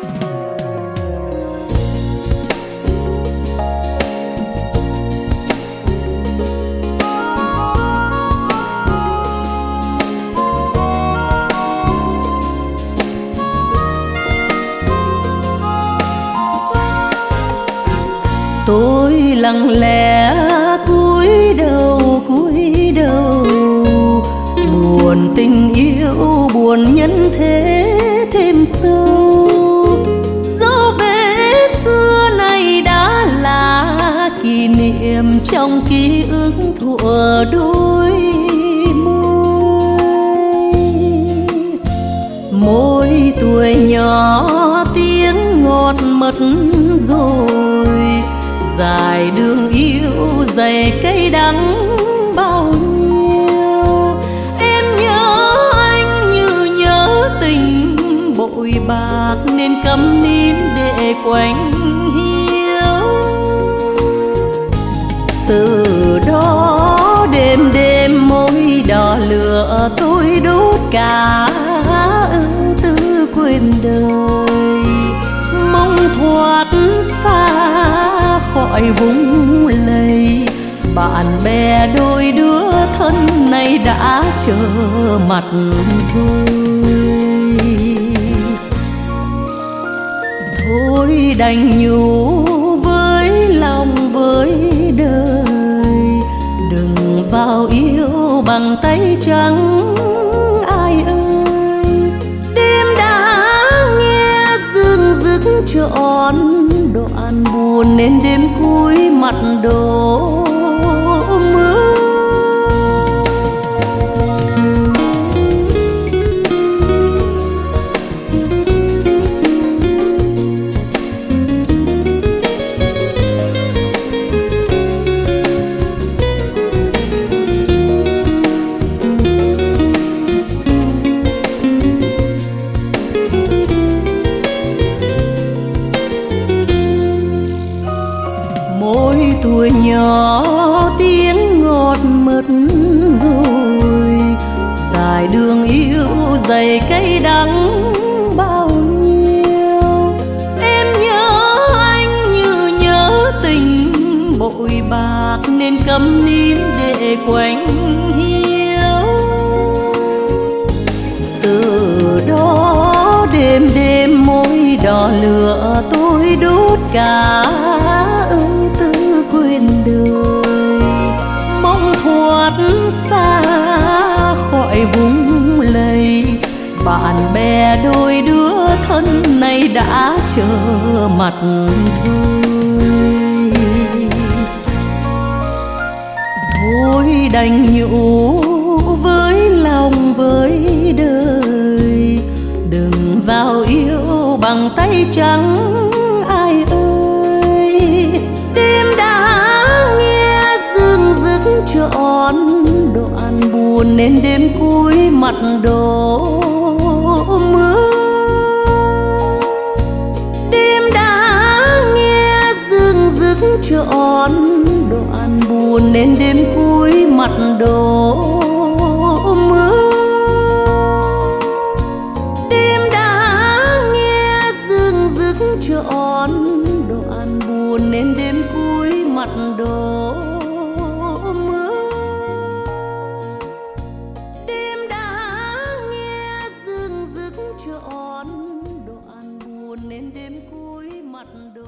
Tôi lặng lẽ cúi đầu buồn tình yêu buồn nhân thế thêm sâu. Dấu vết xưa nay đã là kỷ niệm trong ký ức thuở đôi môi tuổi nhỏ tiếng ngọt mật rồi. Dài đường yêu dày cây đắng bao nhiêu, em nhớ anh như nhớ tình bội bạc nên câm nín để quạnh hiu. Từ đó đêm đêm môi đỏ lửa tôi đốt cả ưu tư quên đời, mong thoát xa khỏi vùng lầy. Bạn bè đôi đứa thân này đã trở mặt rồi. Thôi đành nhủ với lòng với đời, đừng vào yêu bằng tay trắng ai ơi. Đêm đã nghe dương dứt trọn đoạn buồn nên đêm cuối mặt đổ mưa. Môi tuổi nhỏ tiếng ngọt mật rồi. Dài đường yêu dày cây đắng bao nhiêu, em nhớ anh như nhớ tình bội bạc nên câm nín để quạnh hiu. Từ đó đêm đêm môi đỏ lửa tôi đốt cả ưu tư quên đời, mong thoát xa khỏi vùng lầy. Bạn bè đôi đứa thân này đã trở mặt rồi. Thôi đành nhủ với lòng với đời, đừng vào yêu bằng tay trắng ai ơi. Đêm đã nghe dương dứt trọn đoạn buồn nên đêm cuối mặt đổ mưa. Đêm đã nghe dương dứt trọn đoạn buồn nên đêm cuối mặt đổ mưa. Đêm đã nghe dương dứt trọn đoạn buồn nên đêm cuối mặt đổ mưa. Đêm đã nghe dương dứt trọn đoạn buồn nên đêm cuối mặt đổ